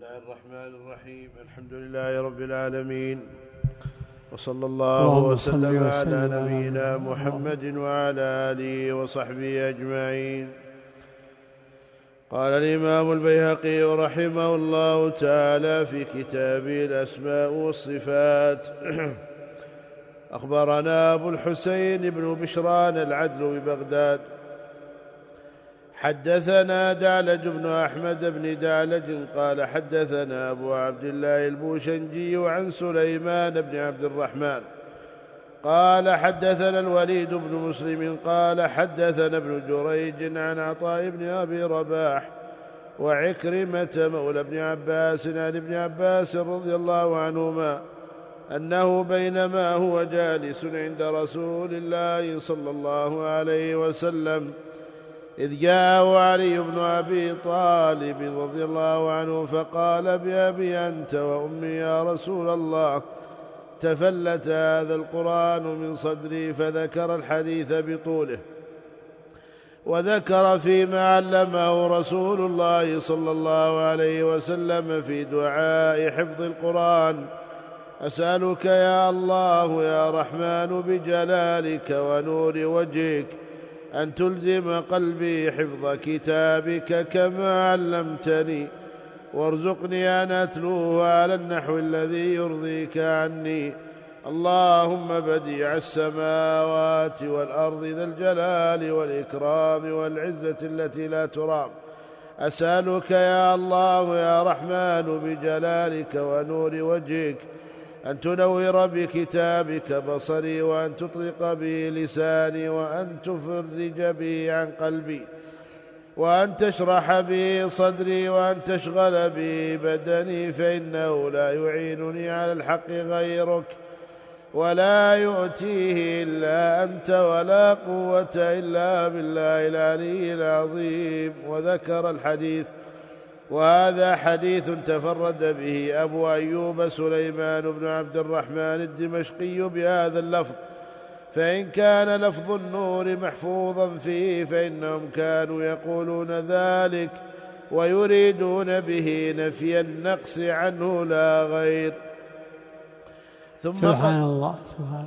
الله الرحمن الرحيم. الحمد لله رب العالمين، وصلى الله وسلم على نبينا محمد وعلى آله وصحبه أجمعين. قال الإمام البيهقي رحمه الله تعالى في كتابه الأسماء والصفات: أخبرنا أبو الحسين بن بشران العدل ببغداد حدثنا دعلج بن أحمد بن دعلج قال حدثنا أبو عبد الله البوشنجي عن سليمان بن عبد الرحمن قال حدثنا الوليد بن مسلم قال حدثنا ابن جريج عن عطاء بن أبي رباح وعكرمة مولى ابن عباس عن ابن عباس رضي الله عنهما أنه بينما هو جالس عند رسول الله صلى الله عليه وسلم إذ جاءه علي بن أبي طالب رضي الله عنه فقال: بأبي أنت وأمي يا رسول الله، تفلت هذا القرآن من صدري. فذكر الحديث بطوله، وذكر فيما علمه رسول الله صلى الله عليه وسلم في دعاء حفظ القرآن: أسألك يا الله يا رحمن بجلالك ونور وجهك أن تلزم قلبي حفظ كتابك كما علمتني، وارزقني أن أتلوه على النحو الذي يرضيك عني. اللهم بديع السماوات والأرض ذا الجلال والإكرام والعزة التي لا ترام، أسألك يا الله يا رحمن بجلالك ونور وجهك أن تنور بكتابك بصري، وأن تطلق به لساني، وأن تفرج به عن قلبي، وأن تشرح به صدري، وأن تشغل به بدني، فإنه لا يعينني على الحق غيرك، ولا يؤتيه إلا أنت، ولا قوة إلا بالله العلي العظيم. وذكر الحديث، وهذا حديث تفرد به أبو أيوب سليمان بن عبد الرحمن الدمشقي بهذا اللفظ، فإن كان لفظ النور محفوظا فيه فإنهم كانوا يقولون ذلك ويريدون به نفي النقص عنه لا غير. ثم سبحان الله سبحان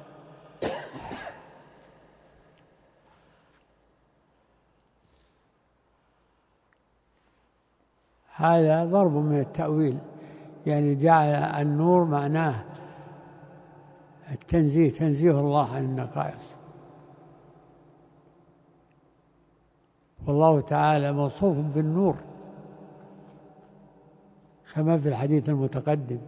هذا ضرب من التأويل، يعني جعل النور معناه التنزيه، تنزيه الله عن النقائص، والله تعالى موصوف بالنور كما في الحديث المتقدم: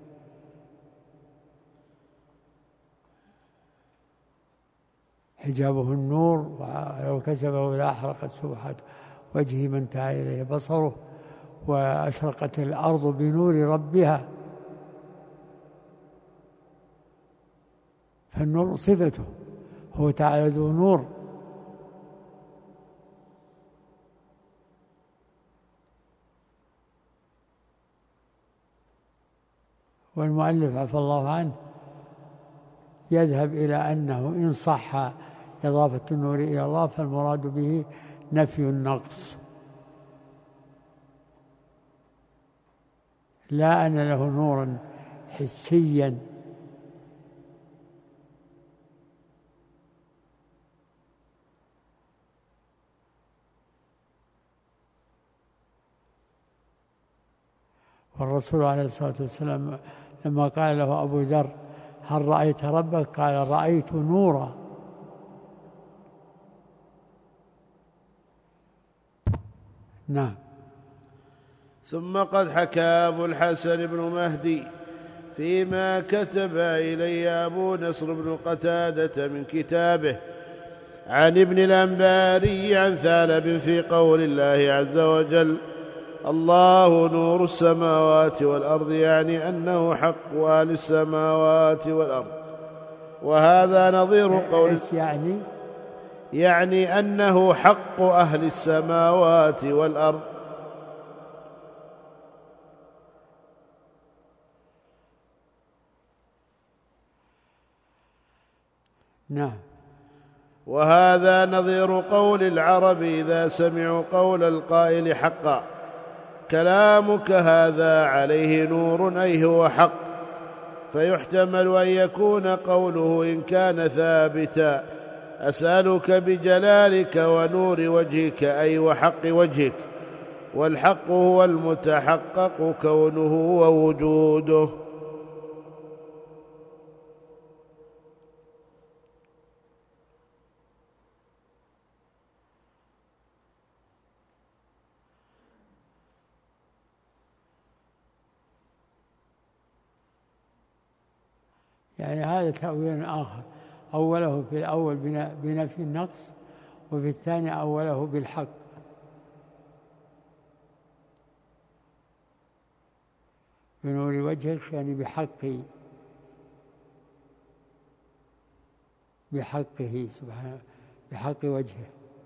حجابه النور، ولو كسبه لأحرقت سبحة وجهه ما انتهى إليه بصره، وأشرقت الأرض بنور ربها. فالنور صفته، هو تعالى ذو نور. والمؤلف عفى الله عنه يذهب إلى أنه إن صح إضافة النور إلى الله فالمراد به نفي النقص، لا أن له نورا حسيا. والرسول عليه الصلاة والسلام لما قال له أبو ذر: هل رأيت ربك؟ قال: رأيت نورا. نعم. ثم قد حكى أبو الحسن بن مهدي فيما كتب إلي أبو نصر بن قتادة من كتابه عن ابن الأنباري عن ثعلب في قول الله عز وجل: الله نور السماوات والأرض، يعني أنه حق أهل السماوات والأرض. وهذا نظير قول يعني أنه حق أهل السماوات والأرض. نعم. وهذا نظير قول العرب إذا سمعوا قول القائل حقا، كلامك هذا عليه نور أي هو حق، فيحتمل أن يكون قوله إن كان ثابتا أسألك بجلالك ونور وجهك أي وحق وجهك، والحق هو المتحقق كونه ووجوده. يعني هذا تأويل آخر، أوله في الأول بنفي النقص، وفي الثاني أوله بالحق. بنور وجهك يعني بحقه سبحانه، بحق وجهه،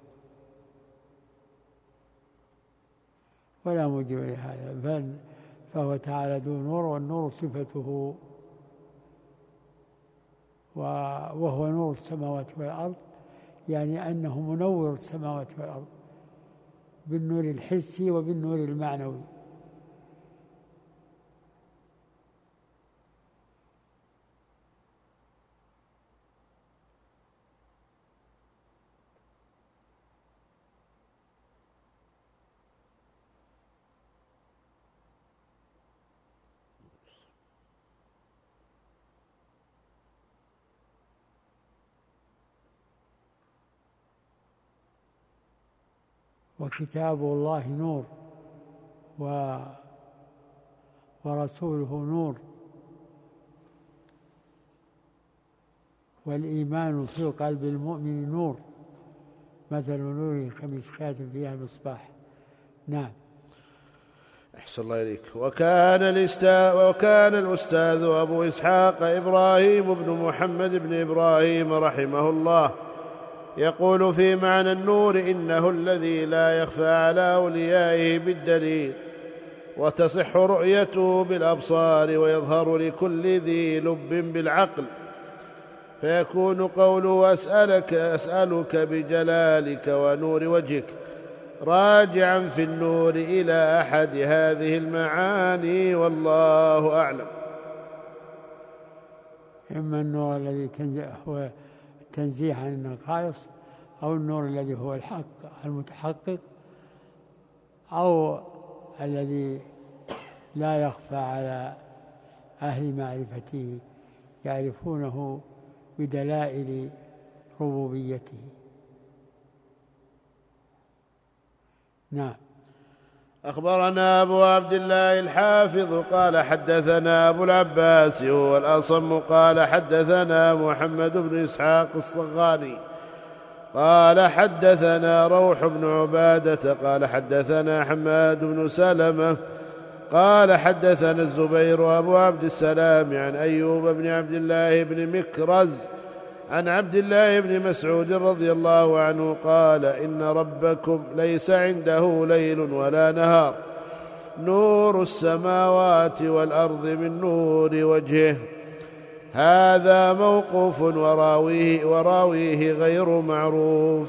ولا موجب لهذا، فهو تعالى ذو نور، والنور صفته، وهو نور السماوات والأرض، يعني أنه منور السماوات والأرض بالنور الحسي وبالنور المعنوي. وكتاب الله نور، ورسوله نور، والإيمان في قلب المؤمن نور، مثل نوره كمشكاة فيها مصباح. نعم. أحسن الله إليك. وكان الأستاذ أبو إسحاق إبراهيم بن محمد بن إبراهيم رحمه الله يقول في معنى النور: إنه الذي لا يخفى على أوليائه بالدليل، وتصح رؤيته بالأبصار، ويظهر لكل ذي لب بالعقل، فيكون قوله أسألك بجلالك ونور وجهك راجعا في النور إلى أحد هذه المعاني، والله أعلم. إما النور الذي هو التنزيه عن النقائص، أو النور الذي هو الحق المتحقق، أو الذي لا يخفى على أهل معرفته، يعرفونه بدلائل ربوبيته. نعم. أخبرنا أبو عبد الله الحافظ قال حدثنا أبو العباس هو الأصم قال حدثنا محمد بن إسحاق الصغاني قال حدثنا روح بن عبادة قال حدثنا حماد بن سلمة قال حدثنا الزبير أبو عبد السلام عن أيوب بن عبد الله بن مكرز عن عبد الله بن مسعود رضي الله عنه قال: إن ربكم ليس عنده ليل ولا نهار، نور السماوات والأرض من نور وجهه. هذا موقوف وراويه غير معروف.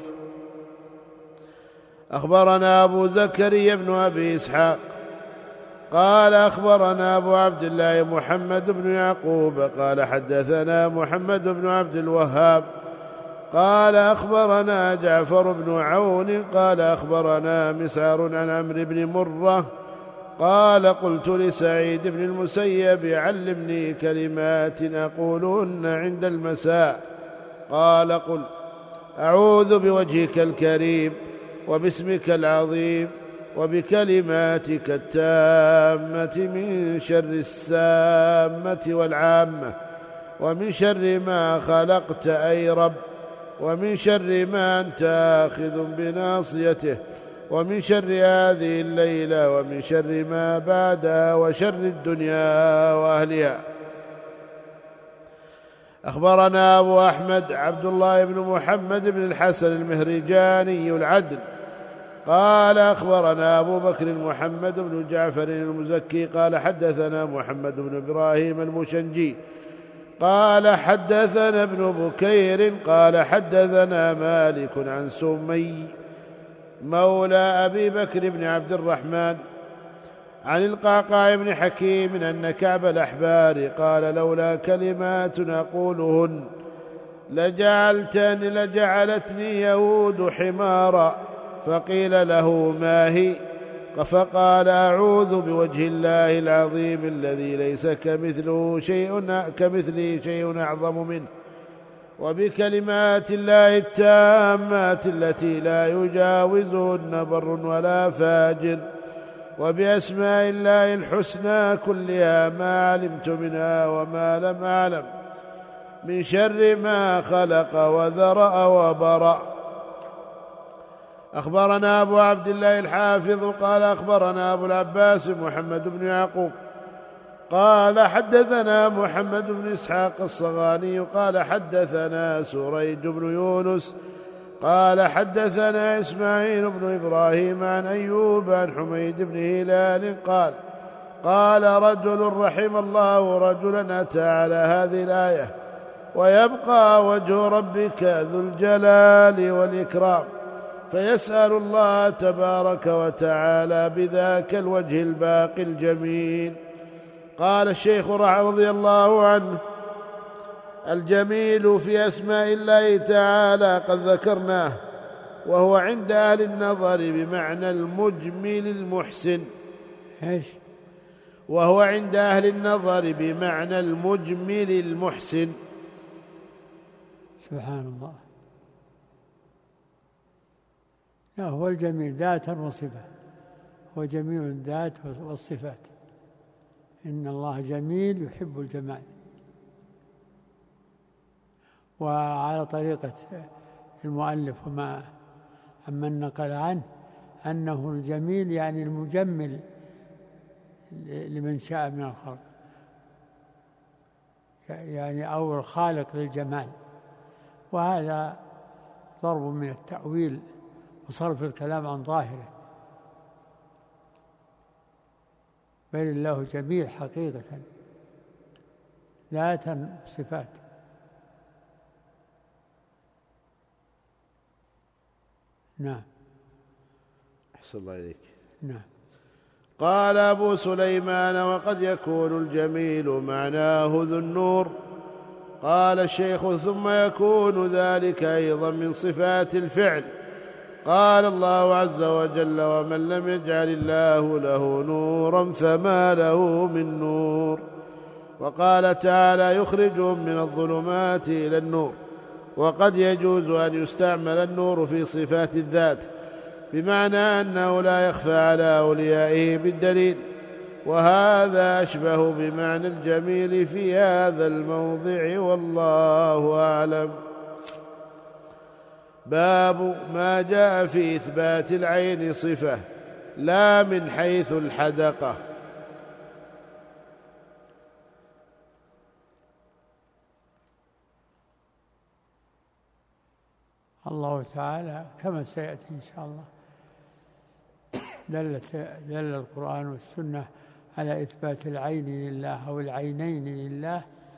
أخبرنا أبو زكريا بن أبي إسحاق قال أخبرنا أبو عبد الله محمد بن يعقوب قال حدثنا محمد بن عبد الوهاب قال أخبرنا جعفر بن عون قال أخبرنا مسعر عن عمرو بن مرة قال: قلت لسعيد بن المسيب: علمني كلمات أقولهن عند المساء. قال: قل: أعوذ بوجهك الكريم وباسمك العظيم وبكلماتك التامة من شر السامة والعامة، ومن شر ما خلقت أي رب، ومن شر ما أنت آخذ بناصيته، ومن شر هذه الليلة، ومن شر ما بعدها، وشر الدنيا وأهلها. أخبرنا أبو أحمد عبد الله بن محمد بن الحسن المهرجاني العدل قال أخبرنا أبو بكر محمد بن جعفر المزكي قال حدثنا محمد بن إبراهيم المشنجي قال حدثنا ابن بكير قال حدثنا مالك عن سمي مولى أبي بكر بن عبد الرحمن عن القعقاع بن حكيم أن كعب الأحبار قال لولا كلمات أقولهن لجعلتني يهود حمارا. فقيل له ما هي؟ فقال أعوذ بوجه الله العظيم الذي ليس كمثله شيء أعظم منه، وبكلمات الله التامات التي لا يجاوزهن بر ولا فاجر، وبأسماء الله الحسنى كلها ما علمت منها وما لم أعلم، من شر ما خلق وذرأ وبرأ. أخبرنا أبو عبد الله الحافظ قال أخبرنا أبو العباس محمد بن يعقوب قال حدثنا محمد بن إسحاق الصغاني قال حدثنا سريج بن يونس قال حدثنا إسماعيل بن إبراهيم عن أيوب عن حميد بن هلال قال رجل رحم الله رجلا أتى على هذه الآية ويبقى وجه ربك ذو الجلال والإكرام، فيسأل الله تبارك وتعالى بذاك الوجه الباقي الجميل. قال الشيخ رضي الله عنه: الجميل في أسماء الله تعالى قد ذكرناه، وهو عند أهل النظر بمعنى المجمل المحسن. وهو عند أهل النظر بمعنى المجمل المحسن. سبحان الله. لا، هو الجميل ذاتا وصفة، هو جميل الذات والصفات. إن الله جميل يحب الجمال. وعلى طريقة المؤلف وما عمن نقل عنه أنه الجميل يعني المجمل لمن شاء من الخلق، يعني أو الخالق للجمال. وهذا ضرب من التأويل وصرف الكلام عن ظاهره، بل الله جميل حقيقة ذاتا صفات. نعم. أحسن الله إليك. نعم. قال أبو سليمان: وقد يكون الجميل معناه ذو النور. قال الشيخ: ثم يكون ذلك أيضا من صفات الفعل. قال الله عز وجل: ومن لم يجعل الله له نورا فما له من نور. وقال تعالى: يخرجهم من الظلمات إلى النور. وقد يجوز أن يستعمل النور في صفات الذات بمعنى أنه لا يخفى على أوليائه بالدليل، وهذا أشبه بمعنى الجميل في هذا الموضع، والله أعلم. باب ما جاء في إثبات العين صفة لا من حيث الحدقة. الله تعالى كما سيأتي إن شاء الله دل القرآن والسنة على إثبات العين لله أو العينين لله،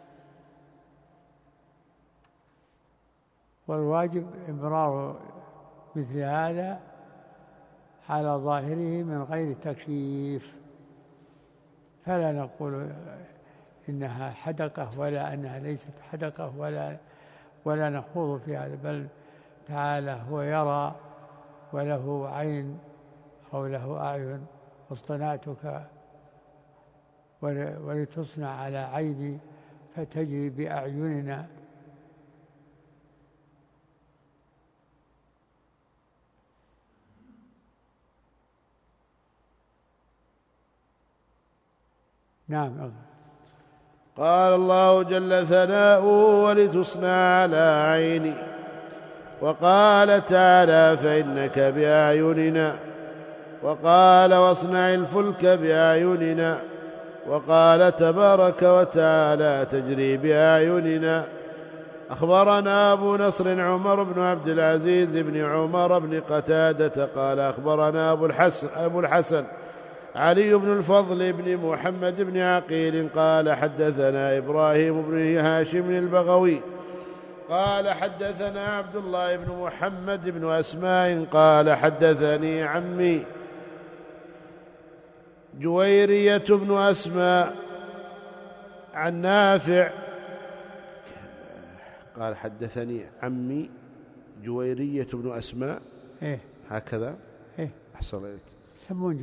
والواجب إمرار مثل هذا على ظاهره من غير تكييف، فلا نقول إنها حدقة ولا أنها ليست حدقة ولا نخوض في هذا، بل تعالى هو يرى وله عين أو له أعين، واصطنعتك ولتصنع على عيني فتجري بأعيننا. نعم. قال الله جل ثناؤه: ولتصنع على عيني. وقال تعالى: فإنك بأعيننا. وقال: واصنع الفلك بأعيننا. وقال تبارك وتعالى: تجري بأعيننا. أخبرنا أبو نصر عمر بن عبد العزيز بن عمر بن قتادة قال أخبرنا أبو الحسن علي بن الفضل بن محمد بن عقيل قال حدثنا إبراهيم بن هاشم البغوي قال حدثنا عبد الله بن محمد بن أسماء قال حدثني عمي جويرية بن أسماء عن نافع قال حدثني عمي جويرية بن أسماء إيه هكذا إيه أحسن إليك يسمون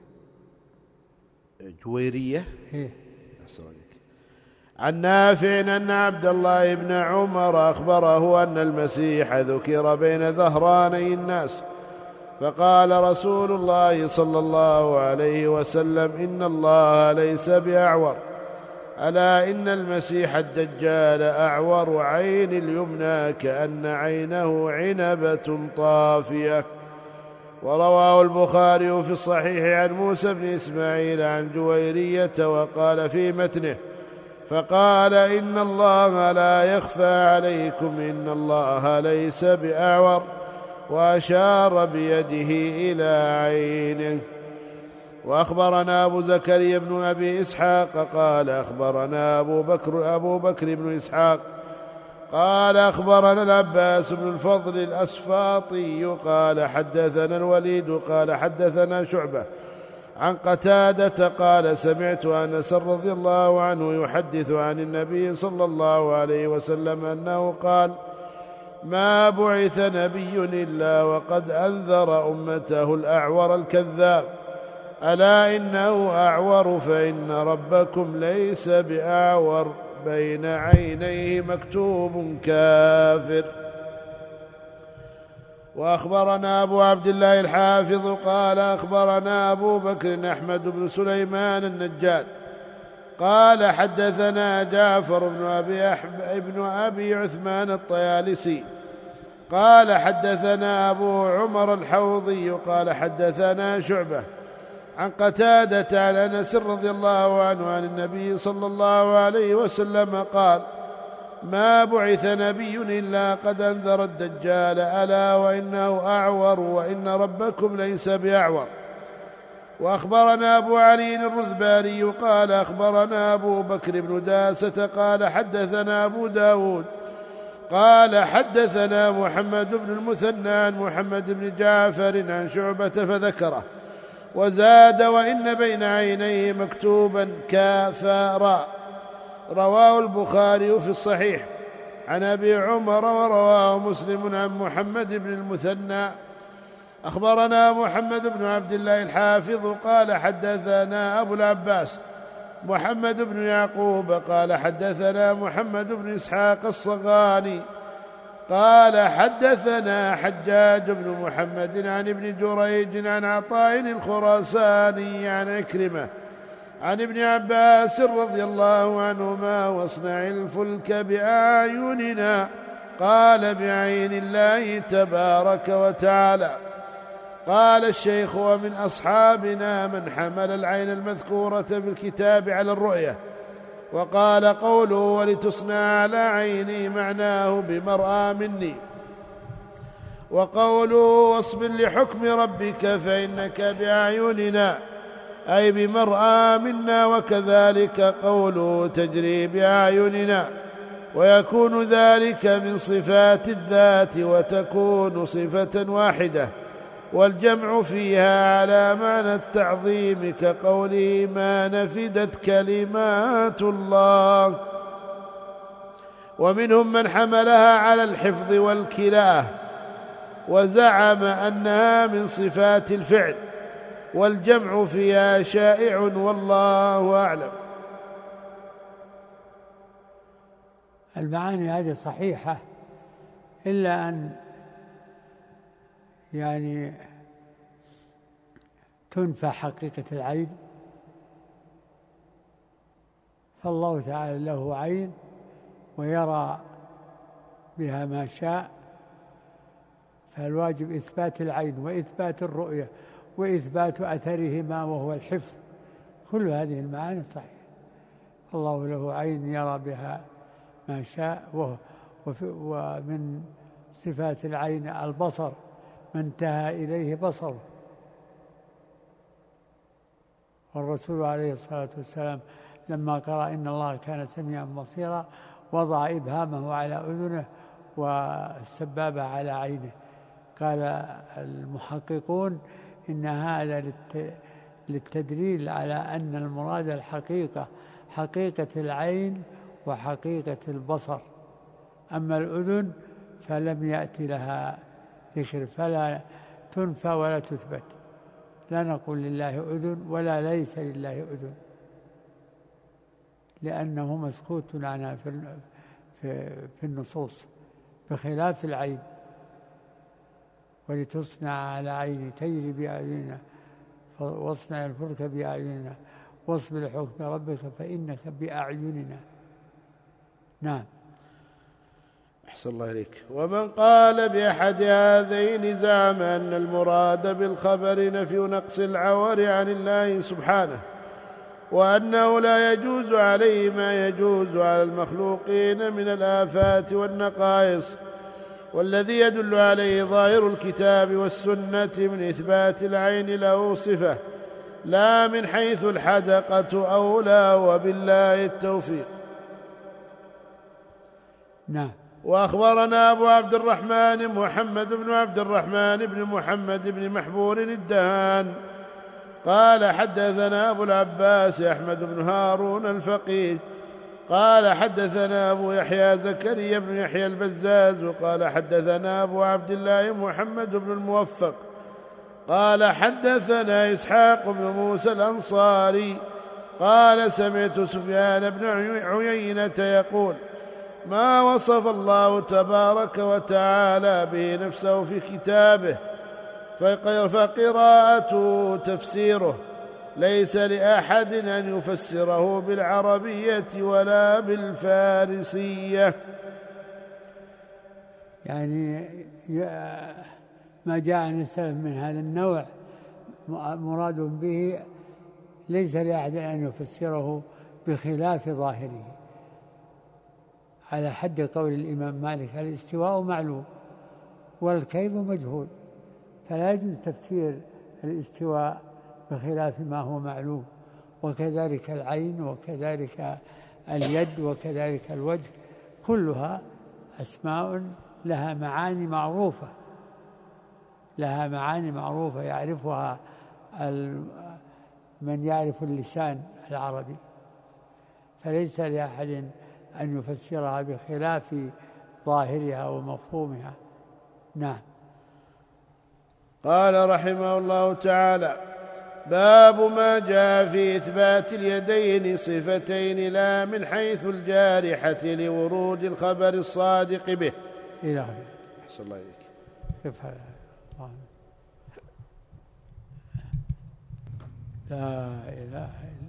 جويرية إيه أحسن إليك عن نافع أن عبد الله بن عمر أخبره أن المسيح ذكر بين ظهراني الناس فقال رسول الله صلى الله عليه وسلم إن الله ليس بأعور ألا إن المسيح الدجال أعور عين اليمنى كأن عينه عنبة طافية. ورواه البخاري في الصحيح عن موسى بن إسماعيل عن جويرية وقال في متنه فقال إن الله لا يخفى عليكم إن الله ليس بأعور وأشار بيده إلى عينه. وأخبرنا أبو زكريا بن أبي إسحاق قال أخبرنا أبو بكر بن إسحاق قال أخبرنا العباس بن الفضل الأسفاطي قال حدثنا الوليد قال حدثنا شعبة عن قتادة قال سمعت أنس رضي الله عنه يحدث عن النبي صلى الله عليه وسلم أنه قال ما بعث نبي إلا وقد أنذر أمته الأعور الكذاب ألا إنه أعور فإن ربكم ليس بأعور بين عينيه مكتوب كافر. وأخبرنا أبو عبد الله الحافظ قال أخبرنا أبو بكر أحمد بن سليمان النجاد قال حدثنا جعفر بن أبي عثمان الطيالسي قال حدثنا أبو عمر الحوضي قال حدثنا شعبة عن قتادة عن أنس رضي الله عنه عن النبي صلى الله عليه وسلم قال ما بعث نبي إلا قد أنذر الدجال ألا وإنه أعور وإن ربكم ليس بأعور. وأخبرنا أبو علي الرذباري قال أخبرنا أبو بكر بن داسة قال حدثنا أبو داود قال حدثنا محمد بن المثنى عن محمد بن جعفر عن شعبة فذكره وزاد وإن بين عينيه مكتوبا كافرا. رواه البخاري في الصحيح عن أبي عمر ورواه مسلم عن محمد بن المثنى. أخبرنا محمد بن عبد الله الحافظ قال حدثنا أبو العباس محمد بن يعقوب قال حدثنا محمد بن إسحاق الصغاني قال حدثنا حجاج بن محمد عن ابن جريج عن عطاء الخراساني عن عكرمة عن ابن عباس رضي الله عنهما واصنع الفلك بأعيننا قال بعين الله تبارك وتعالى. قال الشيخ ومن أصحابنا من حمل العين المذكورة بالكتاب على الرؤية وقال قوله ولتصنع على عيني معناه بمرأى مني وقوله واصبر لحكم ربك فإنك بأعيننا أي بمرأى منا وكذلك قوله تجري بأعيننا ويكون ذلك من صفات الذات وتكون صفة واحدة والجمع فيها على معنى التعظيم كقوله ما نفدت كلمات الله. ومنهم من حملها على الحفظ والكلاءة وزعم أنها من صفات الفعل والجمع فيها شائع والله أعلم. المعاني هذه صحيحة إلا أن تنفى حقيقة العين فالله تعالى له عين ويرى بها ما شاء فالواجب إثبات العين وإثبات الرؤية وإثبات أثرهما وهو الحفظ. كل هذه المعاني صحيحة. الله له عين يرى بها ما شاء ومن صفات العين البصر ما انتهى إليه بصره. والرسول عليه الصلاة والسلام لما قرأ إن الله كان سميعا بصيرا وضع إبهامه على أذنه والسبابة على عينه. قال المحققون إن هذا للتدليل على أن المراد الحقيقة حقيقة العين وحقيقة البصر. أما الأذن فلم يأتي لها ذكر، فلا تنفى ولا تثبت. لا نقول لله أذن ولا ليس لله أذن، لأنه مسكوت عنها في النصوص، بخلاف العين. ولتصنع على عيني تجري بأعيننا واصنع الفلك بأعيننا واصبر لحكم ربك فإنك بأعيننا. نعم. أحسن الله إليك. ومن قال بأحد هذين زعم أن المراد بالخبر نفي نقص العور عن الله سبحانه، وأنه لا يجوز عليه ما يجوز على المخلوقين من الآفات والنقائص، والذي يدل عليه ظاهر الكتاب والسنة من إثبات العين له صفة لا من حيث الحدقة أولى، وبالله التوفيق. نعم. وأخبرنا أبو عبد الرحمن محمد بن عبد الرحمن بن محمد بن محبور الدهان قال حدثنا أبو العباس أحمد بن هارون الفقيه قال حدثنا أبو يحيى زكريا بن يحيى البزاز قال حدثنا أبو عبد الله محمد بن الموفق قال حدثنا إسحاق بن موسى الأنصاري قال سمعت سفيان بن عيينة يقول ما وصف الله تبارك وتعالى به نفسه في كتابه فقراءته تفسيره ليس لأحد أن يفسره بالعربية ولا بالفارسية. يعني ما جاء عن السلف من هذا النوع مراد به ليس لأحد أن يفسره بخلاف ظاهره، على حد قول الإمام مالك الاستواء معلوم والكيف مجهول، فلا يجوز تفسير الاستواء بخلاف ما هو معلوم. وكذلك العين وكذلك اليد وكذلك الوجه، كلها أسماء لها معاني معروفة، لها معاني معروفة يعرفها من يعرف اللسان العربي، فليس لأحد أن يفسرها بخلاف ظاهرها ومفهومها. نعم. قال رحمه الله تعالى باب ما جاء في إثبات اليدين صفتين لا من حيث الجارحة لورود الخبر الصادق به. إلى أحسن الله إليك. لا إله إلا